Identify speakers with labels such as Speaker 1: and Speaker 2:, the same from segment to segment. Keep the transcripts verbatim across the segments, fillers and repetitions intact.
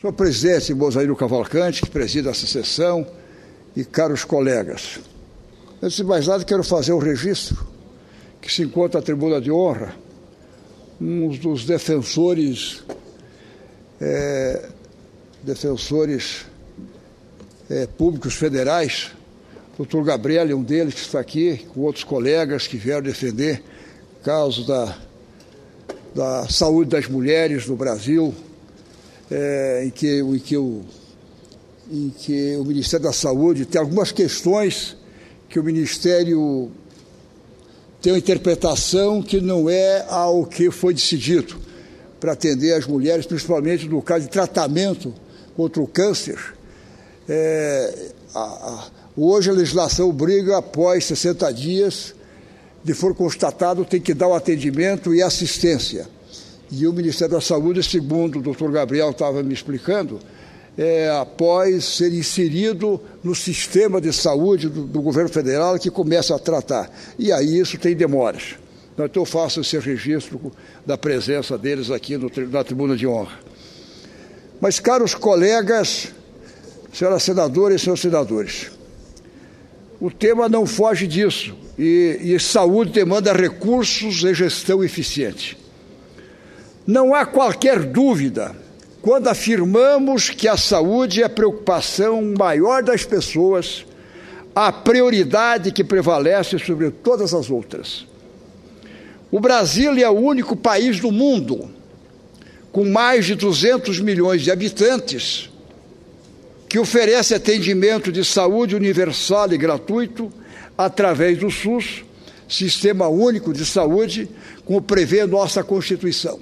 Speaker 1: Senhor presidente Mozaíro Cavalcante, que preside essa sessão, e caros colegas, antes de mais nada quero fazer um registro que se encontra à tribuna de honra um dos defensores é, defensores é, públicos federais, doutor Gabriel é um deles que está aqui, com outros colegas que vieram defender o caso da, da saúde das mulheres no Brasil, é, em, que, em, que o, em que o Ministério da Saúde tem algumas questões que o Ministério tem uma interpretação que não é ao que foi decidido para atender as mulheres, principalmente no caso de tratamento contra o câncer. É, a, a, hoje a legislação obriga, após sessenta dias, de for constatado, tem que dar o atendimento e assistência. E o Ministério da Saúde, segundo o doutor Gabriel estava me explicando, é, após ser inserido no sistema de saúde do, do governo federal, que começa a tratar. E aí isso tem demoras. Então eu faço esse registro da presença deles aqui no, na tribuna de honra. Mas, caros colegas, senhoras senadoras e senhores senadores, o tema não foge disso, e, e saúde demanda recursos e gestão eficiente. Não há qualquer dúvida quando afirmamos que a saúde é a preocupação maior das pessoas, a prioridade que prevalece sobre todas as outras. O Brasil é o único país do mundo, com mais de duzentos milhões de habitantes, que oferece atendimento de saúde universal e gratuito através do SUS, Sistema Único de Saúde, como prevê nossa Constituição.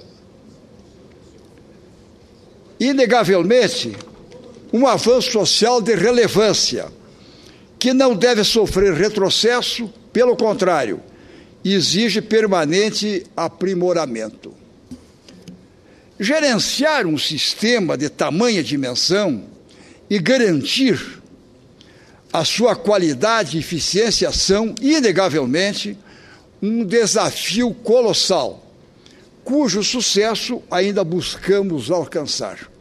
Speaker 1: Inegavelmente, um avanço social de relevância, que não deve sofrer retrocesso, pelo contrário, exige permanente aprimoramento. Gerenciar um sistema de tamanha dimensão e garantir a sua qualidade e eficiência são, inegavelmente, um desafio colossal, cujo sucesso ainda buscamos alcançar.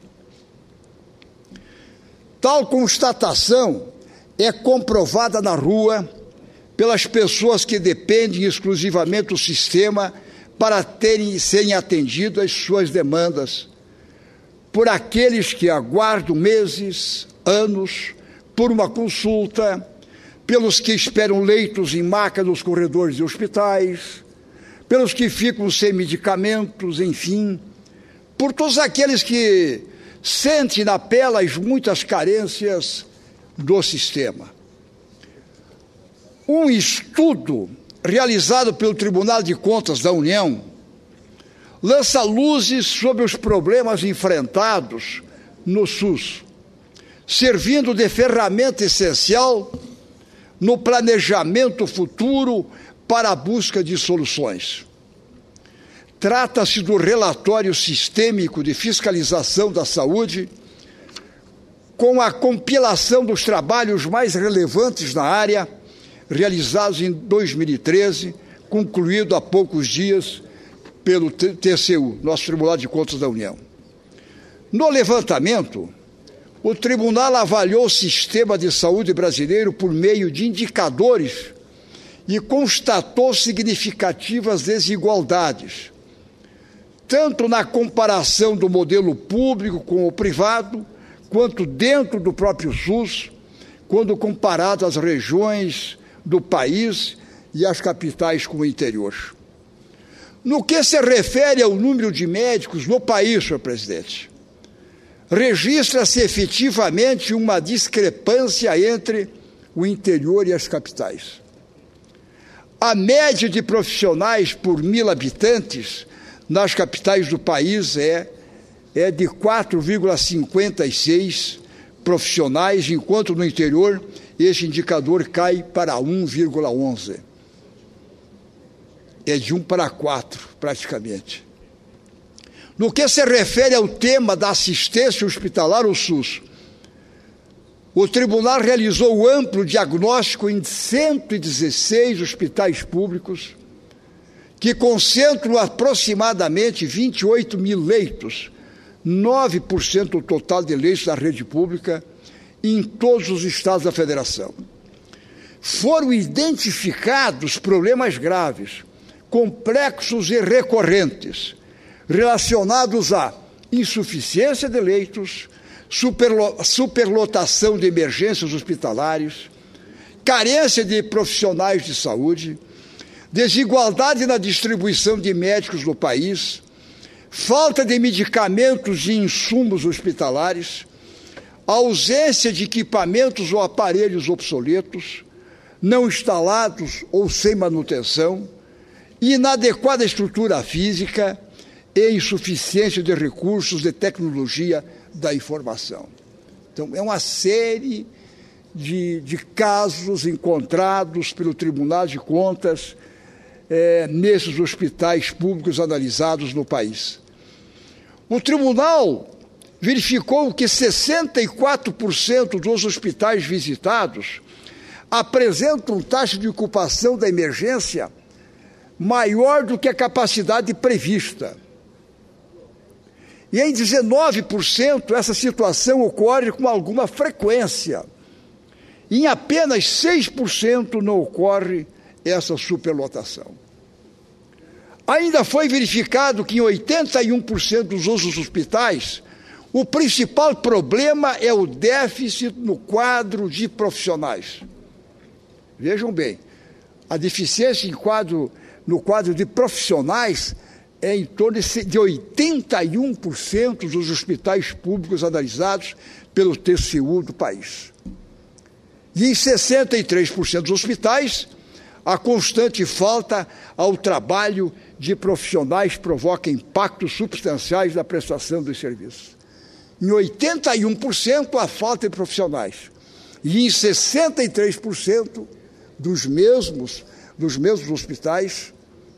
Speaker 1: Tal constatação é comprovada na rua pelas pessoas que dependem exclusivamente do sistema para terem, serem atendidas as suas demandas, por aqueles que aguardam meses, anos, por uma consulta, pelos que esperam leitos em maca nos corredores de hospitais, pelos que ficam sem medicamentos, enfim, por todos aqueles que sentem na pele as muitas carências do sistema. Um estudo realizado pelo Tribunal de Contas da União lança luzes sobre os problemas enfrentados no SUS, servindo de ferramenta essencial no planejamento futuro para a busca de soluções. Trata-se do relatório sistêmico de fiscalização da saúde, com a compilação dos trabalhos mais relevantes na área, realizados em dois mil e treze, concluído há poucos dias pelo T C U, nosso Tribunal de Contas da União. No levantamento, o tribunal avaliou o sistema de saúde brasileiro por meio de indicadores e constatou significativas desigualdades, tanto na comparação do modelo público com o privado, quanto dentro do próprio SUS, quando comparado às regiões do país e às capitais com o interior. No que se refere ao número de médicos no país, senhor presidente, registra-se efetivamente uma discrepância entre o interior e as capitais. A média de profissionais por mil habitantes nas capitais do país é, é de quatro vírgula cinquenta e seis profissionais, enquanto no interior este indicador cai para um vírgula onze. É de um para quatro, praticamente. No que se refere ao tema da assistência hospitalar, o SUS, o tribunal realizou amplo diagnóstico em cento e dezesseis hospitais públicos, que concentram aproximadamente vinte e oito mil leitos nove por cento do total de leitos da rede pública em todos os estados da federação. Foram identificados problemas graves, complexos e recorrentes, relacionados à insuficiência de leitos, superlo- superlotação de emergências hospitalares, carência de profissionais de saúde, desigualdade na distribuição de médicos no país, falta de medicamentos e insumos hospitalares, ausência de equipamentos ou aparelhos obsoletos, não instalados ou sem manutenção, inadequada estrutura física e insuficiência de recursos de tecnologia da informação. Então, é uma série de, de casos encontrados pelo Tribunal de Contas é, nesses hospitais públicos analisados no país. O tribunal verificou que sessenta e quatro por cento dos hospitais visitados apresentam taxa de ocupação da emergência maior do que a capacidade prevista. E em dezenove por cento essa situação ocorre com alguma frequência. Em apenas seis por cento não ocorre essa superlotação. Ainda foi verificado que em oitenta e um por cento dos outros hospitais, o principal problema é o déficit no quadro de profissionais. Vejam bem, a deficiência em quadro, no quadro de profissionais é em torno de oitenta e um por cento dos hospitais públicos analisados pelo T C U do país. E em sessenta e três por cento dos hospitais, a constante falta ao trabalho de profissionais provoca impactos substanciais na prestação dos serviços. Em oitenta e um por cento, a falta de profissionais. E em sessenta e três por cento dos mesmos, dos mesmos hospitais,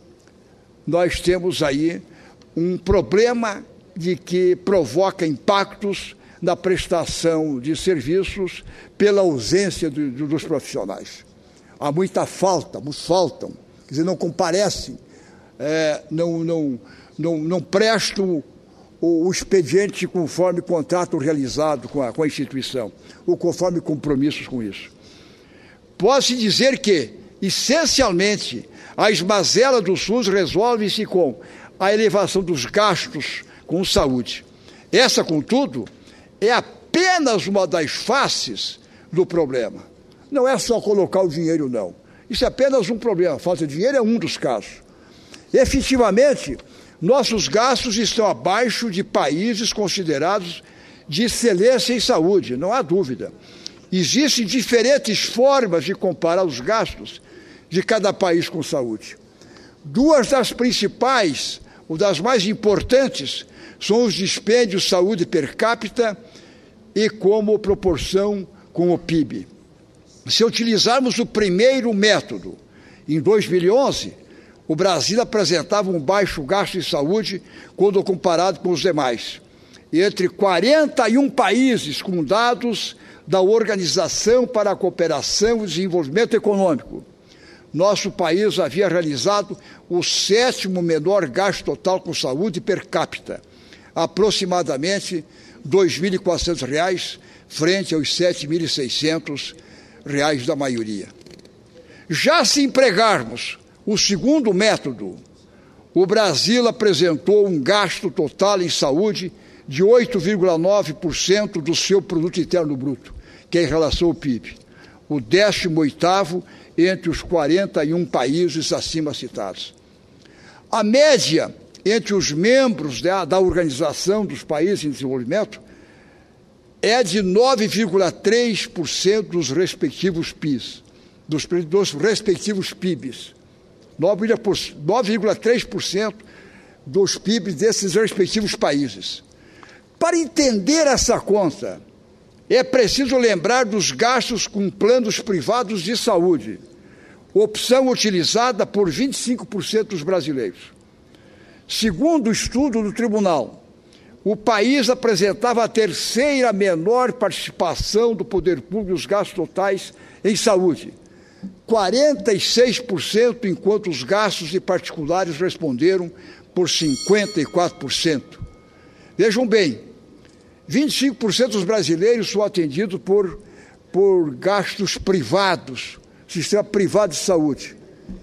Speaker 1: nós temos aí um problema de que provoca impactos na prestação de serviços pela ausência de, de, dos profissionais. Há muita falta, muitos faltam, quer dizer, não comparecem, é, não, não, não, não prestam o, o expediente conforme contrato realizado com a, com a instituição, ou conforme compromissos com isso. Pode-se dizer que, essencialmente, as mazelas do SUS resolvem-se com a elevação dos gastos com saúde. Essa, contudo, é apenas uma das faces do problema. Não é só colocar o dinheiro, não. Isso é apenas um problema. A falta de dinheiro é um dos casos. Efetivamente, nossos gastos estão abaixo de países considerados de excelência em saúde, não há dúvida. Existem diferentes formas de comparar os gastos de cada país com saúde. Duas das principais, ou das mais importantes, são os dispêndios de saúde per capita e como proporção com o P I B. Se utilizarmos o primeiro método, em dois mil e onze, o Brasil apresentava um baixo gasto em saúde quando comparado com os demais. Entre quarenta e um países com dados da Organização para a Cooperação e Desenvolvimento Econômico, nosso país havia realizado o sétimo menor gasto total com saúde per capita, aproximadamente dois mil e quatrocentos reais, frente aos sete mil e seiscentos reais da maioria. Já se empregarmos o segundo método, o Brasil apresentou um gasto total em saúde de oito vírgula nove por cento do seu produto interno bruto, que é em relação ao P I B, o décimo oitavo entre os quarenta e um países acima citados. A média entre os membros da, da Organização dos Países em Desenvolvimento é de nove vírgula três por cento dos respectivos P I Bs, dos, dos respectivos P I Bs. nove vírgula três por cento dos P I Bs desses respectivos países. Para entender essa conta, é preciso lembrar dos gastos com planos privados de saúde, opção utilizada por vinte e cinco por cento dos brasileiros. Segundo o estudo do tribunal, o país apresentava a terceira menor participação do poder público nos gastos totais em saúde, quarenta e seis por cento, enquanto os gastos de particulares responderam por cinquenta e quatro por cento. Vejam bem, vinte e cinco por cento dos brasileiros são atendidos por, por gastos privados, sistema privado de saúde,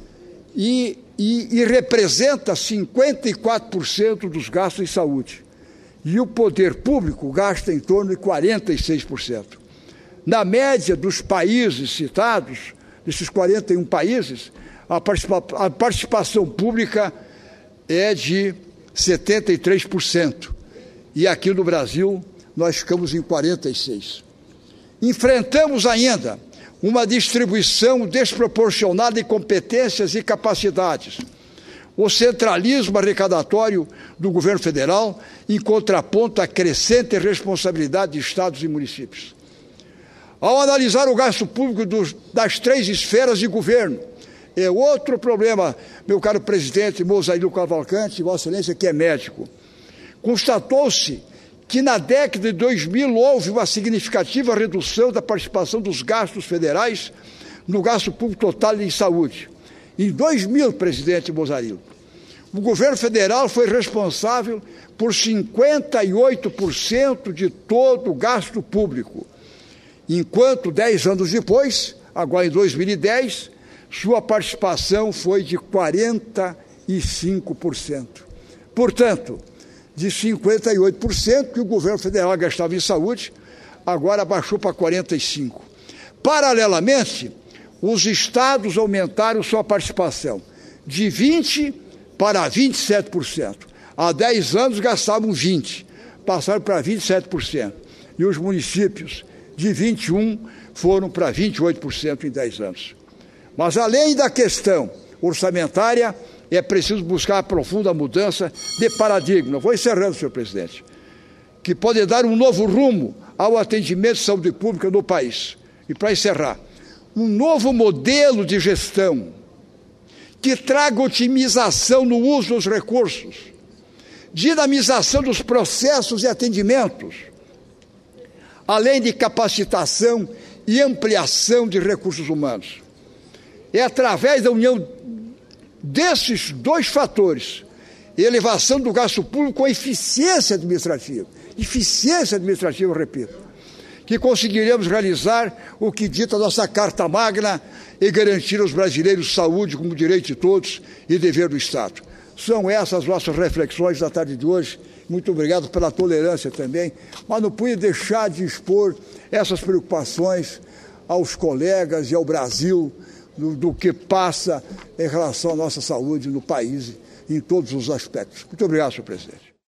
Speaker 1: e, e, e representa cinquenta e quatro por cento dos gastos em saúde. E o poder público gasta em torno de quarenta e seis por cento. Na média dos países citados, desses quarenta e um países, a, participa a participação pública é de setenta e três por cento. E aqui no Brasil, nós ficamos em quarenta e seis por cento. Enfrentamos ainda uma distribuição desproporcionada de competências e capacidades. O centralismo arrecadatório do governo federal em contraponto à crescente responsabilidade de estados e municípios. Ao analisar o gasto público dos, das três esferas de governo, é outro problema, meu caro presidente Mozaílio Cavalcante, Vossa Excelência, que é médico. Constatou-se que na década de dois mil houve uma significativa redução da participação dos gastos federais no gasto público total em saúde. Em dois mil, presidente Mozaílio, o governo federal foi responsável por cinquenta e oito por cento de todo o gasto público, enquanto dez anos depois, agora em dois mil e dez, sua participação foi de quarenta e cinco por cento. Portanto, de cinquenta e oito por cento que o governo federal gastava em saúde, agora baixou para quarenta e cinco por cento. Paralelamente, os estados aumentaram sua participação de vinte por cento para vinte e sete por cento. Há dez anos gastavam vinte por cento, passaram para vinte e sete por cento. E os municípios de vinte e um por cento foram para vinte e oito por cento em dez anos. Mas além da questão orçamentária, é preciso buscar a profunda mudança de paradigma. Vou encerrando, senhor presidente, que pode dar um novo rumo ao atendimento de saúde pública no país. E para encerrar, um novo modelo de gestão que traga otimização no uso dos recursos, dinamização dos processos e atendimentos, além de capacitação e ampliação de recursos humanos. É através da união desses dois fatores, elevação do gasto público com eficiência administrativa, eficiência administrativa, eu repito, que conseguiremos realizar o que dita a nossa Carta Magna e garantir aos brasileiros saúde como direito de todos e dever do Estado. São essas nossas reflexões da tarde de hoje. Muito obrigado pela tolerância também, mas não pude deixar de expor essas preocupações aos colegas e ao Brasil do, do que passa em relação à nossa saúde no país, em todos os aspectos. Muito obrigado, senhor presidente.